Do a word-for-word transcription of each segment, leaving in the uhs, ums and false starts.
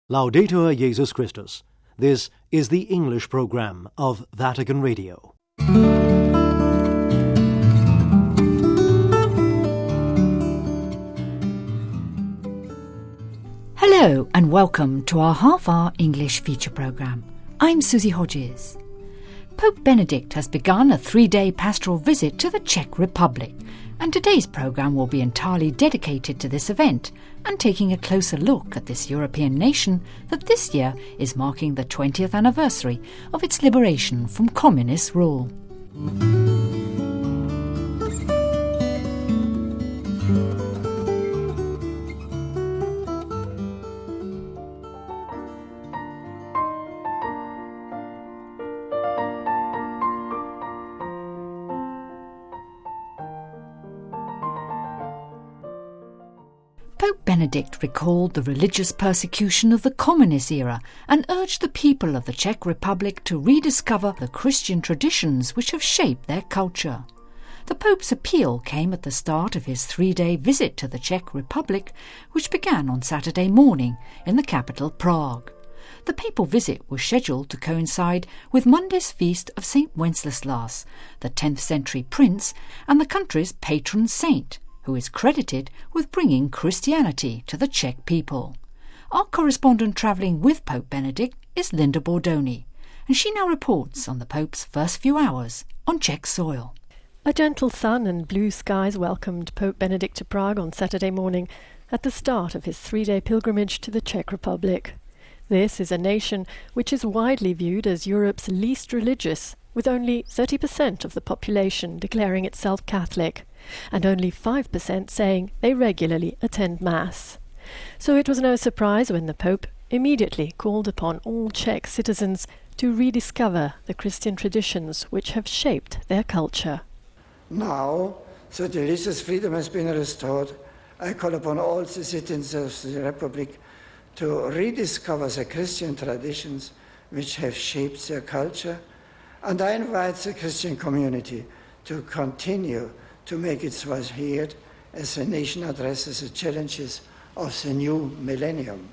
Laudetur Jesus Christus. This is the English program of Vatican Radio. Hello and welcome to our half-hour English feature program. I'm Susie Hodges. Pope Benedict has begun a three-day pastoral visit to the Czech Republic, and today's programme will be entirely dedicated to this event and taking a closer look at this European nation that this year is marking the twentieth anniversary of its liberation from communist rule. Pope Benedict recalled the religious persecution of the communist era and urged the people of the Czech Republic to rediscover the Christian traditions which have shaped their culture. The Pope's appeal came at the start of his three-day visit to the Czech Republic, which began on Saturday morning in the capital Prague. The papal visit was scheduled to coincide with Monday's feast of Saint Wenceslas, the tenth century prince and the country's patron saint, who is credited with bringing Christianity to the Czech people. Our correspondent travelling with Pope Benedict is Linda Bordoni, and she now reports on the Pope's first few hours on Czech soil. A gentle sun and blue skies welcomed Pope Benedict to Prague on Saturday morning at the start of his three-day pilgrimage to the Czech Republic. This is a nation which is widely viewed as Europe's least religious, with only thirty percent of the population declaring itself Catholic, and only five percent saying they regularly attend Mass. So it was no surprise when the Pope immediately called upon all Czech citizens to rediscover the Christian traditions which have shaped their culture. Now that religious freedom has been restored, I call upon all the citizens of the Republic to rediscover the Christian traditions which have shaped their culture, and I invite the Christian community to continue to make its voice heard as the nation addresses the challenges of the new millennium.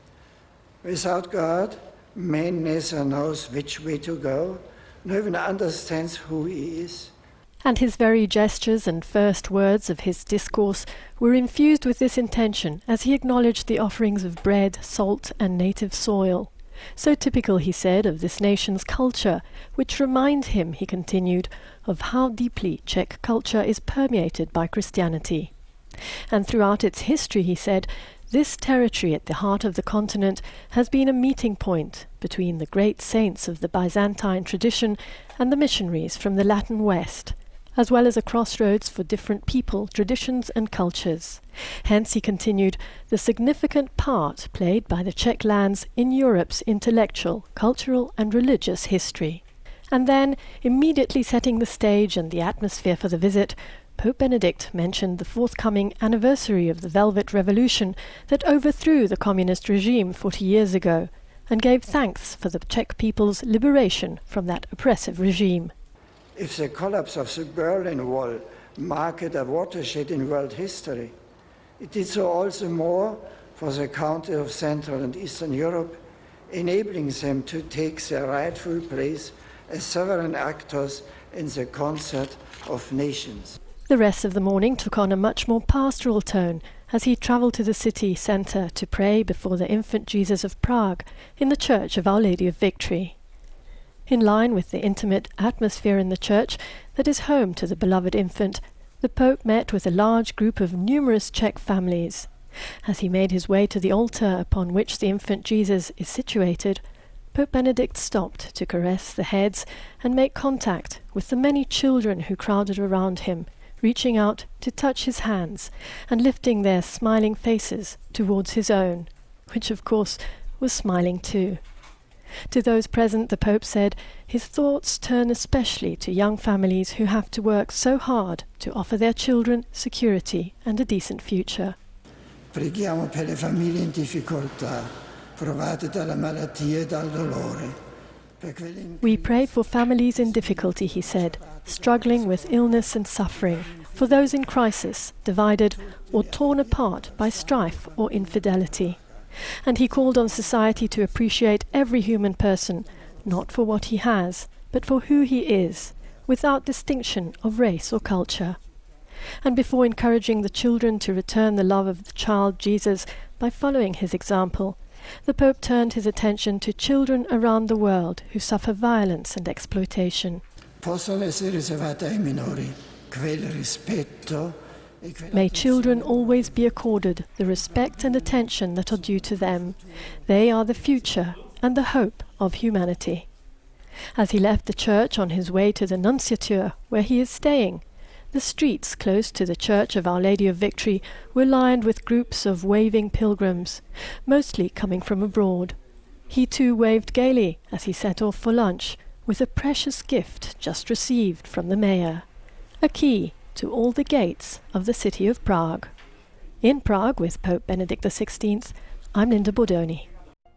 Without God, man neither knows which way to go, nor even understands who he is. And his very gestures and first words of his discourse were infused with this intention as he acknowledged the offerings of bread, salt, and native soil. So typical, he said, of this nation's culture, which remind him, he continued, of how deeply Czech culture is permeated by Christianity. And throughout its history, he said, this territory at the heart of the continent has been a meeting point between the great saints of the Byzantine tradition and the missionaries from the Latin West, as well as a crossroads for different people, traditions and cultures. Hence, he continued, the significant part played by the Czech lands in Europe's intellectual, cultural and religious history. And then, immediately setting the stage and the atmosphere for the visit, Pope Benedict mentioned the forthcoming anniversary of the Velvet Revolution that overthrew the communist regime forty years ago, and gave thanks for the Czech people's liberation from that oppressive regime. If the collapse of the Berlin Wall marked a watershed in world history, it did so also more for the countries of Central and Eastern Europe, enabling them to take their rightful place as sovereign actors in the concert of nations. The rest of the morning took on a much more pastoral tone as he travelled to the city centre to pray before the infant Jesus of Prague in the Church of Our Lady of Victory. In line with the intimate atmosphere in the church that is home to the beloved infant, the Pope met with a large group of numerous Czech families. As he made his way to the altar upon which the infant Jesus is situated, Pope Benedict stopped to caress the heads and make contact with the many children who crowded around him, reaching out to touch his hands and lifting their smiling faces towards his own, which of course was smiling too. To those present, the Pope said, his thoughts turn especially to young families who have to work so hard to offer their children security and a decent future. Preghiamo per le famiglie in difficoltà, provate dalla malattia e dal dolore. We pray for families in difficulty, he said, struggling with illness and suffering, for those in crisis, divided or torn apart by strife or infidelity. And he called on society to appreciate every human person, not for what he has, but for who he is, without distinction of race or culture. And before encouraging the children to return the love of the child Jesus by following his example, the Pope turned his attention to children around the world who suffer violence and exploitation. May children always be accorded the respect and attention that are due to them. They are the future and the hope of humanity. As he left the church on his way to the Nunciature, where he is staying, the streets close to the Church of Our Lady of Victory were lined with groups of waving pilgrims, mostly coming from abroad. He too waved gaily as he set off for lunch, with a precious gift just received from the mayor, a key to all the gates of the city of Prague. In Prague with Pope Benedict the sixteenth, I'm Linda Bordoni.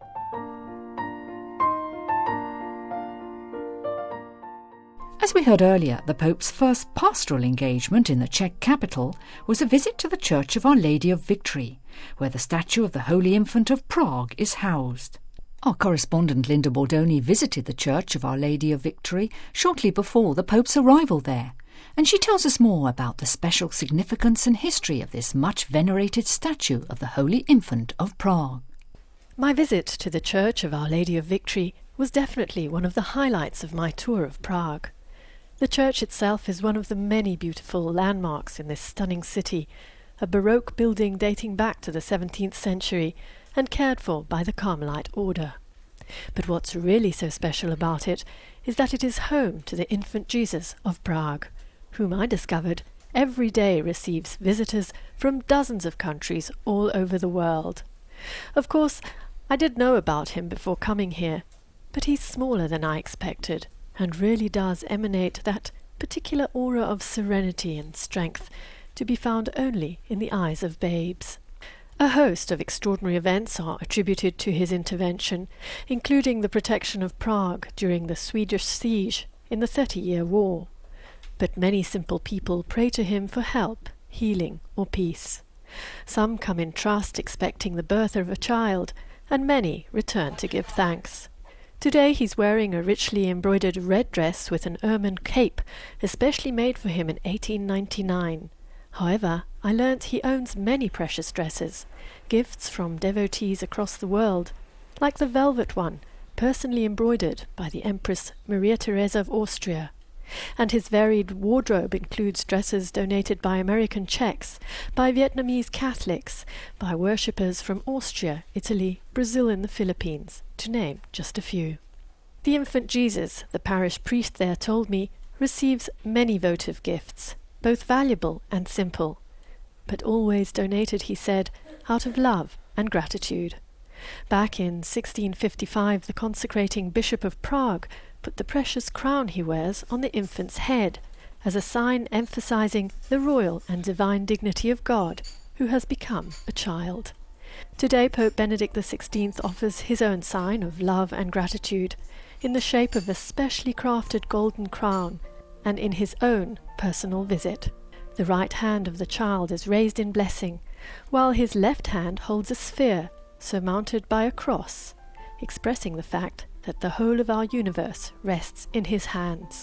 As we heard earlier, the Pope's first pastoral engagement in the Czech capital was a visit to the Church of Our Lady of Victory, where the statue of the Holy Infant of Prague is housed. Our correspondent Linda Bordoni visited the Church of Our Lady of Victory shortly before the Pope's arrival there, and she tells us more about the special significance and history of this much venerated statue of the Holy Infant of Prague. My visit to the Church of Our Lady of Victory was definitely one of the highlights of my tour of Prague. The church itself is one of the many beautiful landmarks in this stunning city, a Baroque building dating back to the seventeenth century and cared for by the Carmelite order. But what's really so special about it is that it is home to the infant Jesus of Prague, whom I discovered every day receives visitors from dozens of countries all over the world. Of course, I did know about him before coming here, but he's smaller than I expected, and really does emanate that particular aura of serenity and strength to be found only in the eyes of babes. A host of extraordinary events are attributed to his intervention, including the protection of Prague during the Swedish siege in the Thirty-Year War. But many simple people pray to him for help, healing, or peace. Some come in trust expecting the birth of a child, and many return to give thanks. Today he's wearing a richly embroidered red dress with an ermine cape, especially made for him in eighteen ninety-nine. However, I learnt he owns many precious dresses, gifts from devotees across the world, like the velvet one, personally embroidered by the Empress Maria Theresa of Austria. And his varied wardrobe includes dresses donated by American Czechs, by Vietnamese Catholics, by worshippers from Austria, Italy, Brazil and the Philippines, to name just a few. The infant Jesus, the parish priest there told me, receives many votive gifts, both valuable and simple, but always donated, he said, out of love and gratitude. Back in sixteen fifty-five, the consecrating Bishop of Prague put the precious crown he wears on the infant's head, as a sign emphasizing the royal and divine dignity of God, who has become a child. Today Pope Benedict the sixteenth offers his own sign of love and gratitude, in the shape of a specially crafted golden crown, and in his own personal visit. The right hand of the child is raised in blessing, while his left hand holds a sphere surmounted by a cross, expressing the fact that the whole of our universe rests in his hands.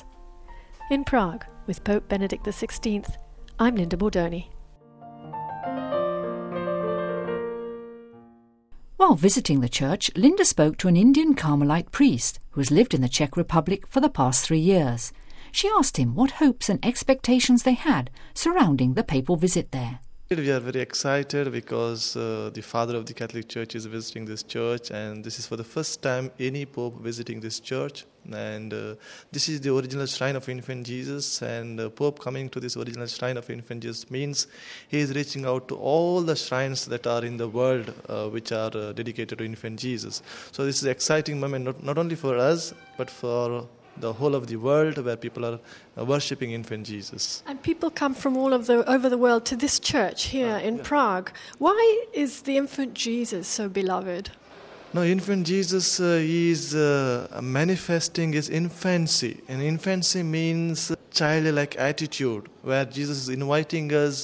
In Prague, with Pope Benedict the sixteenth, I'm Linda Bordoni. While visiting the church, Linda spoke to an Indian Carmelite priest who has lived in the Czech Republic for the past three years. She asked him what hopes and expectations they had surrounding the papal visit there. We are very excited because uh, the father of the Catholic Church is visiting this church, and this is for the first time any pope visiting this church. And uh, this is the original shrine of infant Jesus, and uh, Pope coming to this original shrine of infant Jesus means he is reaching out to all the shrines that are in the world uh, which are uh, dedicated to infant Jesus. So this is an exciting moment, not, not only for us, but for the whole of the world, where people are uh, worshipping infant Jesus. And people come from all of the over the world to this church here uh, in yeah. Prague. Why is the infant Jesus so beloved? No, infant Jesus uh, is uh, manifesting his infancy. And infancy means childlike attitude, where Jesus is inviting us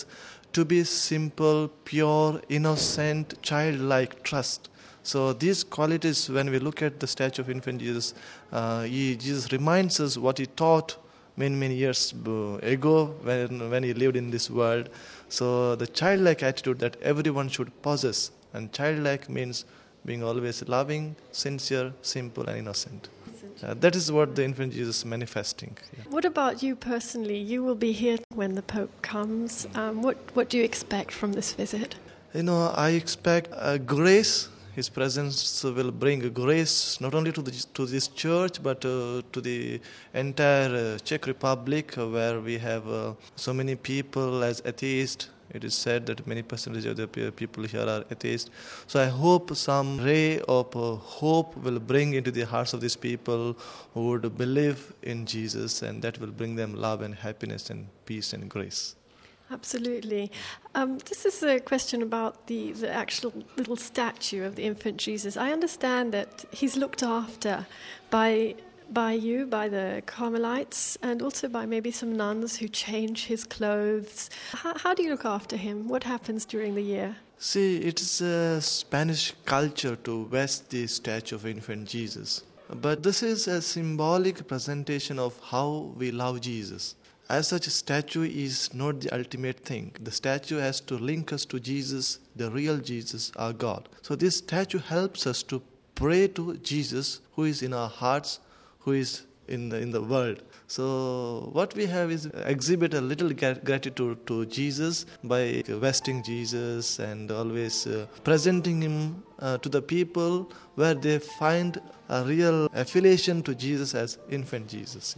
to be simple, pure, innocent, childlike trust. So these qualities, when we look at the statue of infant Jesus, uh, he, Jesus reminds us what he taught many, many years ago when, when he lived in this world. So the childlike attitude that everyone should possess. And childlike means being always loving, sincere, simple, and innocent. Uh, that is what the infant Jesus is manifesting. Yeah. What about you personally? You will be here when the Pope comes. Um, what, what do you expect from this visit? You know, I expect a grace. His presence will bring a grace not only to the, to this church but uh, to the entire uh, Czech Republic, uh, where we have uh, so many people as atheists. It is said that many percentage of the people here are atheists. So I hope some ray of uh, hope will bring into the hearts of these people who would believe in Jesus, and that will bring them love and happiness and peace and grace. Absolutely. Um, this is a question about the, the actual little statue of the infant Jesus. I understand that he's looked after by by you, by the Carmelites, and also by maybe some nuns who change his clothes. How, how do you look after him? What happens during the year? See, it is a Spanish culture to vest the statue of infant Jesus. But this is a symbolic presentation of how we love Jesus. As such, a statue is not the ultimate thing. The statue has to link us to Jesus, the real Jesus, our God. So this statue helps us to pray to Jesus, who is in our hearts, who is in the, in the world. So what we have is exhibit a little gratitude to Jesus by vesting Jesus and always uh, presenting him uh, to the people where they find a real affiliation to Jesus as infant Jesus.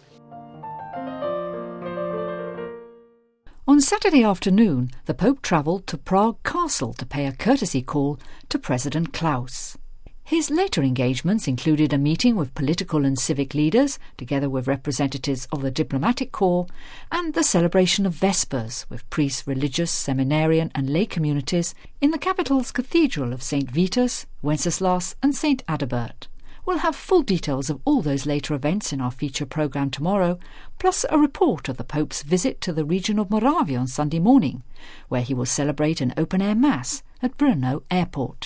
On Saturday afternoon, the Pope travelled to Prague Castle to pay a courtesy call to President Klaus. His later engagements included a meeting with political and civic leaders, together with representatives of the diplomatic corps, and the celebration of Vespers with priests, religious, seminarian and lay communities in the capital's cathedral of Saint Vitus, Wenceslas and Saint Adalbert. We'll have full details of all those later events in our feature programme tomorrow, plus a report of the Pope's visit to the region of Moravia on Sunday morning, where he will celebrate an open-air mass at Brno Airport.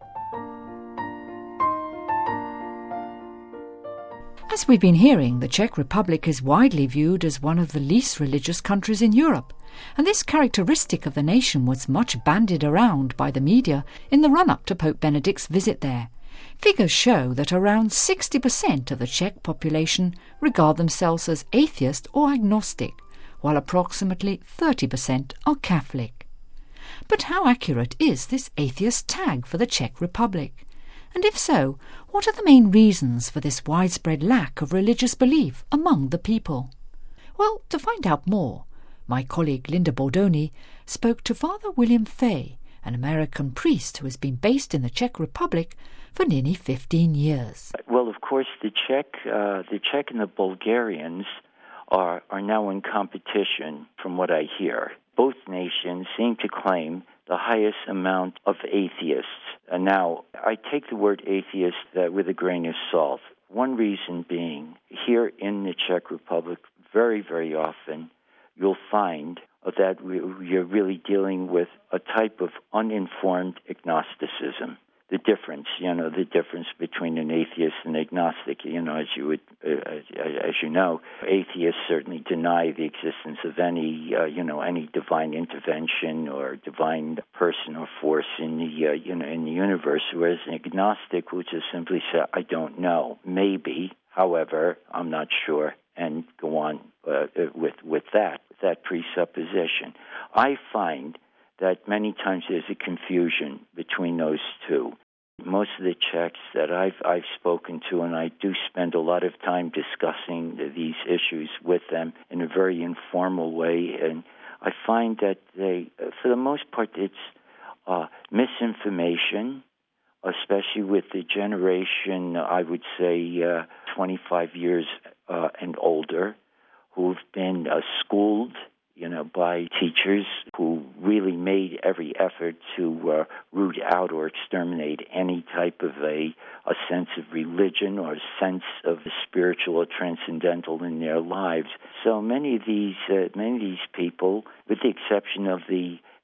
As we've been hearing, the Czech Republic is widely viewed as one of the least religious countries in Europe, and this characteristic of the nation was much bandied around by the media in the run-up to Pope Benedict's visit there. Figures show that around sixty percent of the Czech population regard themselves as atheist or agnostic, while approximately thirty percent are Catholic. But how accurate is this atheist tag for the Czech Republic? And if so, what are the main reasons for this widespread lack of religious belief among the people? Well, to find out more, my colleague Linda Bordoni spoke to Father William Fay, an American priest who has been based in the Czech Republic for nearly fifteen years. Well, of course, the Czech, uh, the Czech and the Bulgarians are, are now in competition, from what I hear. Both nations seem to claim the highest amount of atheists. And now, I take the word atheist uh, with a grain of salt. One reason being, here in the Czech Republic, very, very often, you'll find that we, you're really dealing with a type of uninformed agnosticism. The difference, you know, the difference between an atheist and agnostic, you know, as you would, uh, as you know, atheists certainly deny the existence of any, uh, you know, any divine intervention or divine person or force in the, uh, you know, in the universe. Whereas an agnostic will just simply say, "I don't know, maybe, however, I'm not sure," and go on uh, with with that, with that presupposition. I find that many times there's a confusion between those two. Most of the Czechs that I've I've spoken to, and I do spend a lot of time discussing these issues with them in a very informal way, and I find that they, for the most part, it's uh, misinformation, especially with the generation, I would say, uh, twenty-five years uh, and older, who've been uh, schooled, you know, by teachers who really made every effort to uh, root out or exterminate any type of a, a sense of religion or a sense of the spiritual or transcendental in their lives. So many of these, uh, many of these people, with the exception of the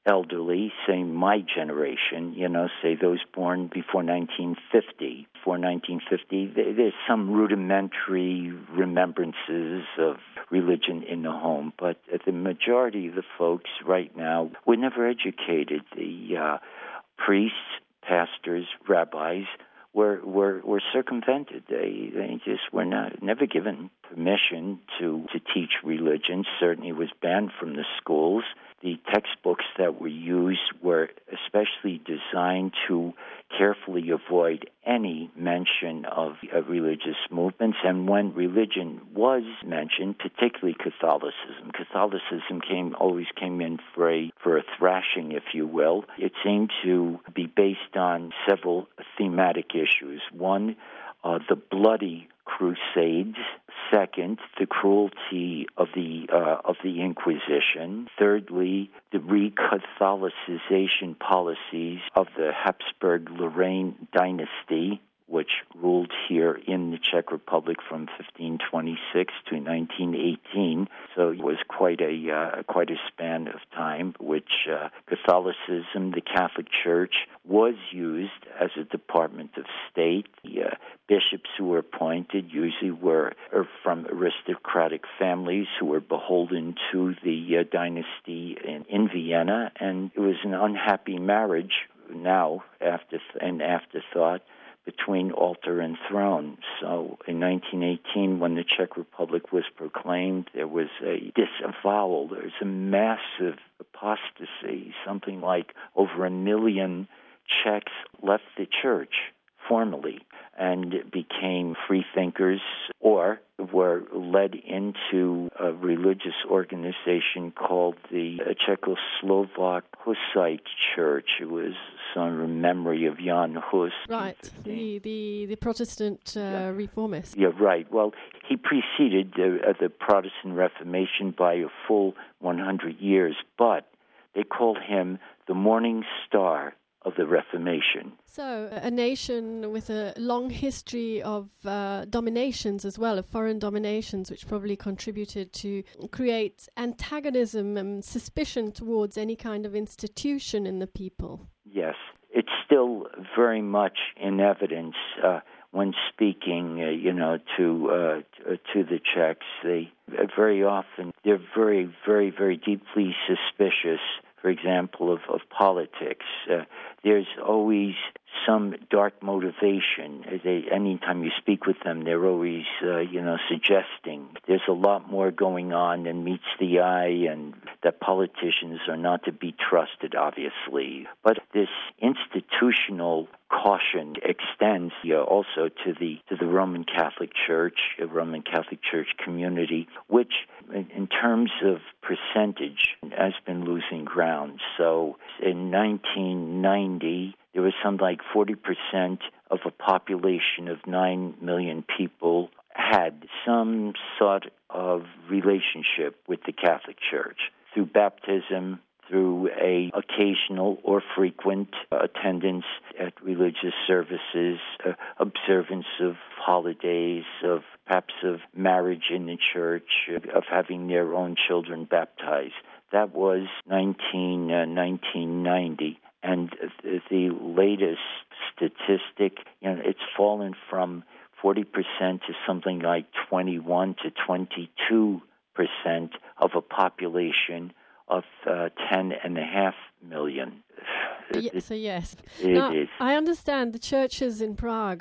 elderly, say my generation, you know, say those born before nineteen fifty. Before nineteen fifty, there's some rudimentary remembrances of religion in the home, but the majority of the folks right now were never educated. The uh, priests, pastors, rabbis were were, were circumvented. They they just were not never given permission to, to teach religion. Certainly was banned from the schools. The textbooks that were used were especially designed to carefully avoid any mention of, of religious movements. And when religion was mentioned, particularly Catholicism, Catholicism came always came in for a, for a thrashing, if you will. It seemed to be based on several thematic issues. One, uh, the bloody Crusades. Second, the cruelty of the uh, of the Inquisition. Thirdly, the re-Catholicization policies of the Habsburg-Lorraine dynasty, which ruled here in the Czech Republic from fifteen twenty-six to nineteen eighteen. So it was quite a uh, quite a span of time, which uh, Catholicism, the Catholic Church, was used as a department of state. The uh, bishops who were appointed usually were from aristocratic families who were beholden to the uh, dynasty in, in Vienna, and it was an unhappy marriage now after an afterthought between altar and throne. So in nineteen eighteen, when the Czech Republic was proclaimed, there was a disavowal. There was a massive apostasy. Something like over a million Czechs left the church formally and became free thinkers or were led into a religious organization called the Czechoslovak Hussite Church. It was some memory of Jan Hus. Right, the, the, the Protestant uh, yeah. reformist. Yeah, right. Well, he preceded the, uh, the Protestant Reformation by a full one hundred years, but they called him the Morning Star of the Reformation. So, a nation with a long history of uh, dominations as well, of foreign dominations, which probably contributed to create antagonism and suspicion towards any kind of institution in the people. Yes, it's still very much in evidence uh, when speaking, uh, you know, to uh, to the Czechs. They uh, very often they're very, very, very deeply suspicious. For example, of, of politics. Uh, there's always some dark motivation. They, anytime you speak with them, they're always, uh, you know, suggesting there's a lot more going on than meets the eye, and that politicians are not to be trusted, obviously. But this institutional caution extends you know, also to the to the Roman Catholic Church, a Roman Catholic Church community, which, in, in terms of percentage, has been losing ground. So, in nineteen ninety, there was something like forty percent of a population of nine million people had some sort of relationship with the Catholic Church through baptism, through a occasional or frequent uh, attendance at religious services, uh, observance of holidays, of perhaps of marriage in the church, uh, of having their own children baptized. That was nineteen, uh, nineteen ninety. And th- the latest statistic, you know, it's fallen from forty percent to something like twenty-one to twenty-two percent of a population of uh, ten and a half million. It, yes, so yes. It now, is. I understand the churches in Prague,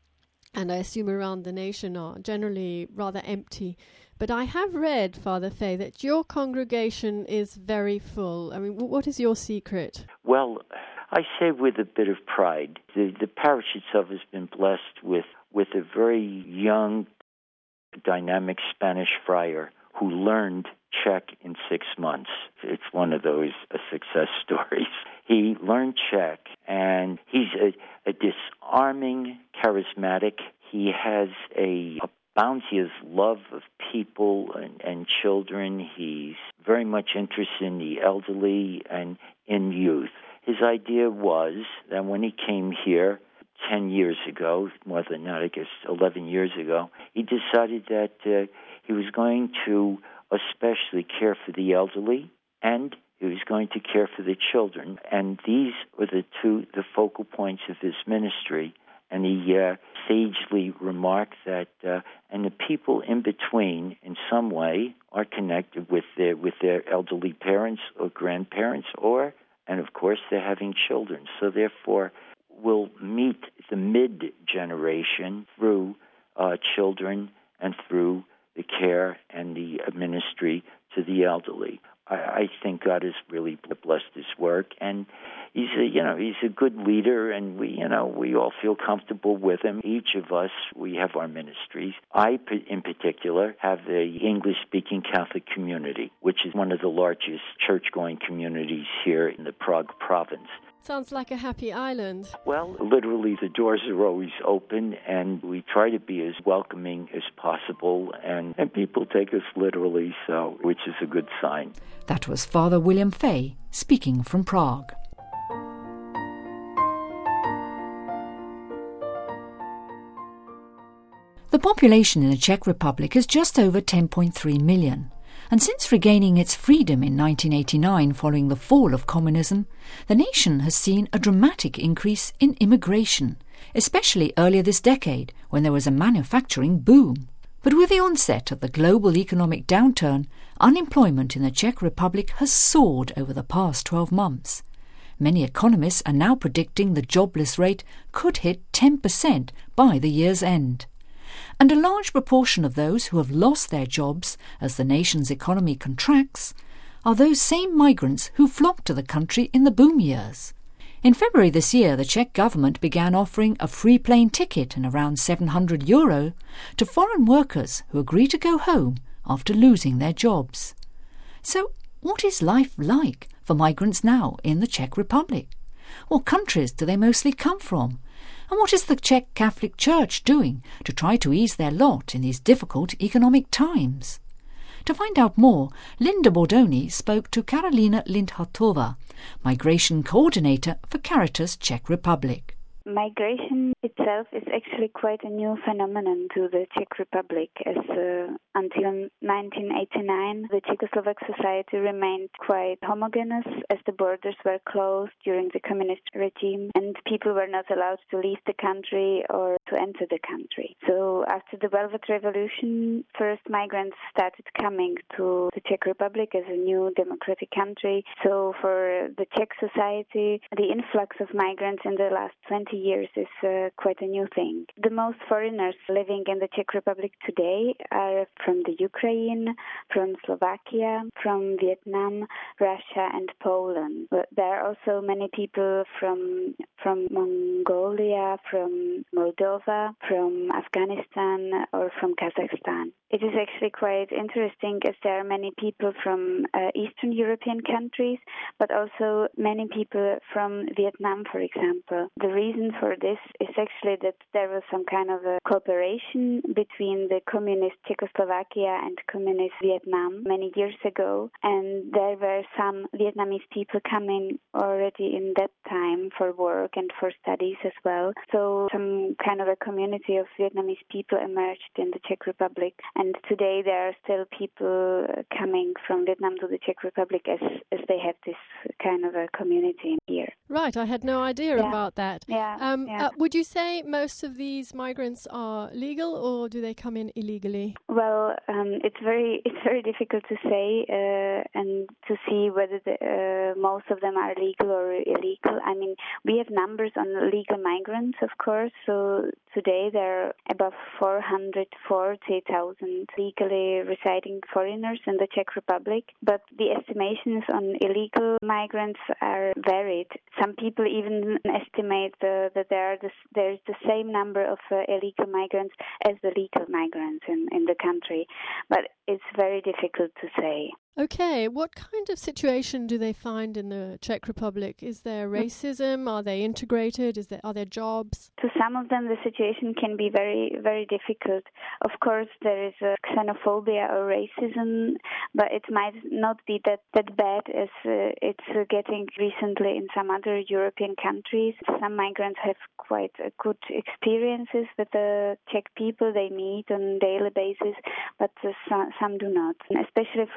and I assume around the nation, are generally rather empty. But I have read, Father Fay, that your congregation is very full. I mean, w- what is your secret? Well, I say with a bit of pride. The, the parish itself has been blessed with, with a very young, dynamic Spanish friar who learned Czech in six months. It's one of those uh, success stories. He learned Czech, and he's a, a disarming charismatic. He has a, a bounteous love of people and, and children. He's very much interested in the elderly and in youth. His idea was that when he came here ten years ago, more than that, I guess eleven years ago, he decided that uh, he was going to especially care for the elderly, and He was going to care for the children. And these were the two, the focal points of his ministry. And he uh, sagely remarked that, uh, and the people in between, in some way, are connected with their with their elderly parents or grandparents, or, and of course, they're having children. So therefore, we'll meet the mid-generation through uh, children and through the care and the ministry to the elderly. I, I think God has really blessed his work, and he's a, you know, he's a good leader, and we, you know, we all feel comfortable with him. Each of us, we have our ministries. I, in particular, have the English-speaking Catholic community, which is one of the largest church-going communities here in the Prague province. Sounds like a happy island. Well, literally, the doors are always open, and we try to be as welcoming as possible, and, and people take us literally, so which is a good sign. That was Father William Fay speaking from Prague. The population in the Czech Republic is just over ten point three million. And since regaining its freedom in nineteen eighty-nine following the fall of communism, the nation has seen a dramatic increase in immigration, especially earlier this decade when there was a manufacturing boom. But with the onset of the global economic downturn, unemployment in the Czech Republic has soared over the past twelve months. Many economists are now predicting the jobless rate could hit ten percent by the year's end. And a large proportion of those who have lost their jobs as the nation's economy contracts are those same migrants who flocked to the country in the boom years. In February this year, the Czech government began offering a free plane ticket and around seven hundred euro to foreign workers who agree to go home after losing their jobs. So, what is life like for migrants now in the Czech Republic? What countries do they mostly come from? And what is the Czech Catholic Church doing to try to ease their lot in these difficult economic times? To find out more, Linda Bordoni spoke to Karolina Lindhartova, Migration Coordinator for Caritas Czech Republic. Migration itself is actually quite a new phenomenon to the Czech Republic, as uh, until nineteen eighty-nine the Czechoslovak society remained quite homogeneous, as the borders were closed during the communist regime and people were not allowed to leave the country or to enter the country. So after the Velvet Revolution, first migrants started coming to the Czech Republic as a new democratic country. So for the Czech society, the influx of migrants in the last twenty years is uh, quite a new thing. The most foreigners living in the Czech Republic today are from the Ukraine, from Slovakia, from Vietnam, Russia and Poland. But there are also many people from from Mongolia, from Moldova, from Afghanistan or from Kazakhstan. It is actually quite interesting as there are many people from uh, Eastern European countries, but also many people from Vietnam, for example. The reason for this is actually that there was some kind of a cooperation between the communist Czechoslovakia and communist Vietnam many years ago, and there were some Vietnamese people coming already in that time for work and for studies as well. So some kind of a community of Vietnamese people emerged in the Czech Republic, and today there are still people coming from Vietnam to the Czech Republic as, as they have this kind of a community here. Right, I had no idea yeah. about that. Yeah. Um, yeah. Uh, would you say most of these migrants are legal, or do they come in illegally? Well, um, it's very it's very difficult to say uh, and to see whether the, uh, most of them are legal or illegal. I mean, we have numbers on legal migrants, of course. So today there are above four hundred forty thousand legally residing foreigners in the Czech Republic. But the estimations on illegal migrants are varied. Some people even estimate uh, that there are the, there's the same number of uh, illegal migrants as the legal migrants in, in the country. But it's very difficult to say. Okay, what kind of situation do they find in the Czech Republic? Is there racism? Are they integrated? Is there are there jobs? To some of them, the situation can be very, very difficult. Of course, there is a xenophobia or racism, but it might not be that, that bad as uh, it's uh, getting recently in some other European countries. Some migrants have quite uh, good experiences with the Czech people they meet on a daily basis, but uh, some, some do not. And especially for, for the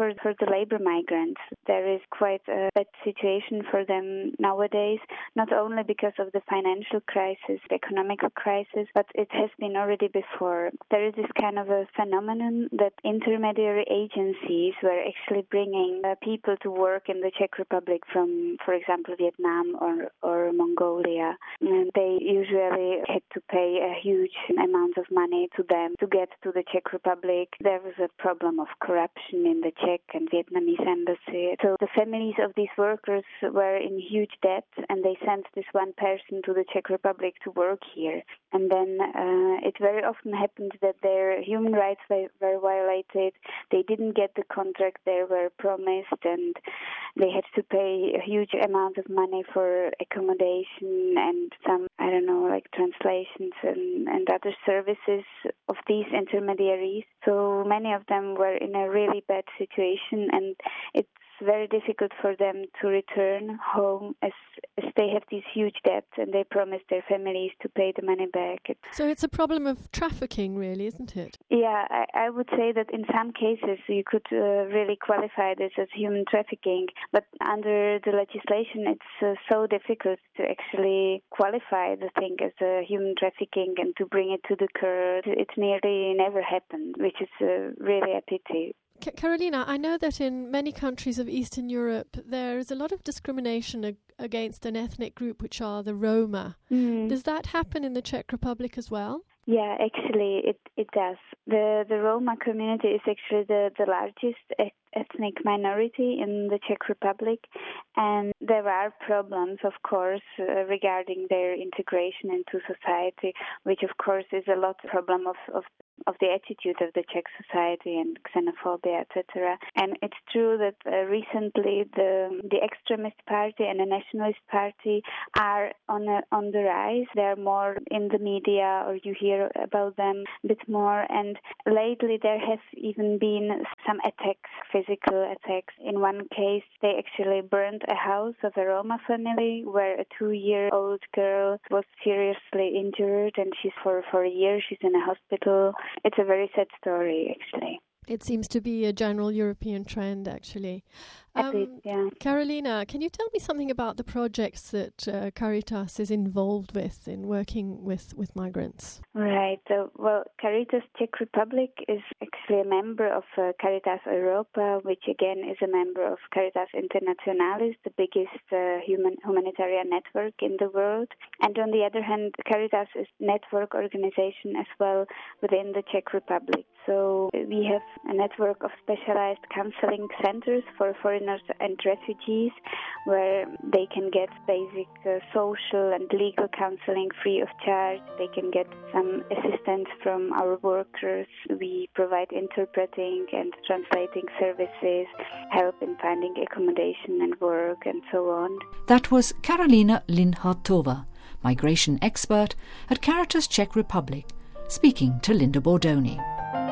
labor migrants. There is quite a bad situation for them nowadays, not only because of the financial crisis, the economical crisis, but it has been already before. There is this kind of a phenomenon that intermediary agencies were actually bringing uh, people to work in the Czech Republic from, for example, Vietnam or, or Mongolia. And they usually had to pay a huge amount of money to them to get to the Czech Republic. There was a problem of corruption in the Czech and Vietnamese embassy. So the families of these workers were in huge debt, and they sent this one person to the Czech Republic to work here. And then uh, it very often happened that their human rights were, were violated. They didn't get the contract they were promised, and they had to pay a huge amount of money for accommodation and some, I don't know, like translations and, and other services of these intermediaries. So many of them were in a really bad situation, and it's very difficult for them to return home as, as they have these huge debts and they promise their families to pay the money back. It's, so it's a problem of trafficking, really, isn't it? Yeah, I, I would say that in some cases you could uh, really qualify this as human trafficking, but under the legislation it's uh, so difficult to actually qualify the thing as a human trafficking and to bring it to the court. It nearly never happened, which is uh, really a pity. Karolina, I know that in many countries of Eastern Europe there is a lot of discrimination ag- against an ethnic group which are the Roma. Mm. Does that happen in the Czech Republic as well? Yeah, actually it, it does. The the Roma community is actually the, the largest e- ethnic minority in the Czech Republic, and there are problems, of course, uh, regarding their integration into society, which of course is a lot of problem of, of of the attitude of the Czech society and xenophobia, et cetera. And it's true that uh, recently the the extremist party and the nationalist party are on a, on the rise. They're more in the media, or you hear about them a bit more. And lately there have even been some attacks, physical attacks. In one case, they actually burned a house of a Roma family where a two-year-old girl was seriously injured, and she's for, for a year she's in a hospital. It's a very sad story, actually. It seems to be a general European trend, actually. Um, bit, yeah. Karolina, can you tell me something about the projects that uh, Caritas is involved with in working with, with migrants? Right. Uh, well, Caritas Czech Republic is actually a member of uh, Caritas Europa, which again is a member of Caritas Internationalis, the biggest uh, human humanitarian network in the world. And on the other hand, Caritas is a network organization as well within the Czech Republic. So we have a network of specialized counseling centers for foreigners and refugees where they can get basic uh, social and legal counseling free of charge. They can get some assistance from our workers. We provide interpreting and translating services, help in finding accommodation and work, and so on. That was Karolina Linhartova, migration expert at Caritas Czech Republic, speaking to Linda Bordoni.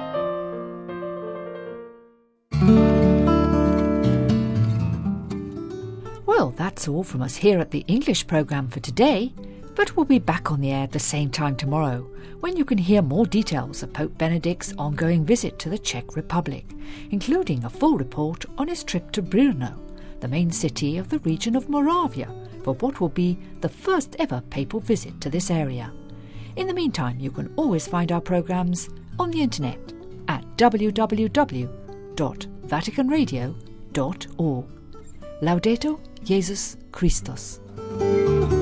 Well, that's all from us here at the English programme for today, but we'll be back on the air at the same time tomorrow, when you can hear more details of Pope Benedict's ongoing visit to the Czech Republic, including a full report on his trip to Brno, the main city of the region of Moravia, for what will be the first ever papal visit to this area. In the meantime, you can always find our programmes on the internet at w w w dot vatican radio dot org. Laudetur Jesus Christus.